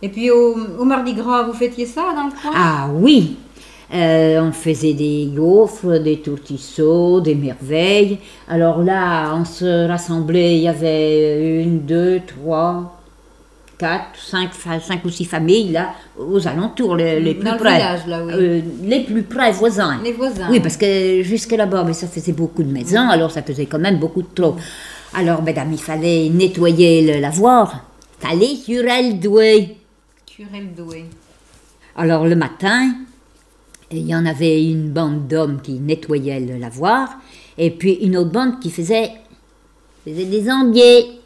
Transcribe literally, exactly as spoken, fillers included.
Et puis au, au Mardi Gras, vous fêtiez ça dans le coin? Ah oui, euh, on faisait des gaufres, des tourtisseaux, des merveilles. Alors là, on se rassemblait, il y avait une, deux, trois, quatre, cinq, cinq ou six familles là, aux alentours, les, les plus dans près. Le village, là, oui. Euh, les plus près, voisins. Les voisins. Oui, parce que jusque là-bas, mais ça faisait beaucoup de maisons, mmh. alors ça faisait quand même beaucoup de trop. Alors, mesdames, il fallait nettoyer le lavoir. Fallait curer le doigt. Curer le doigt. Alors, le matin, il y en avait une bande d'hommes qui nettoyaient le lavoir, et puis une autre bande qui faisait, faisait des ambiers.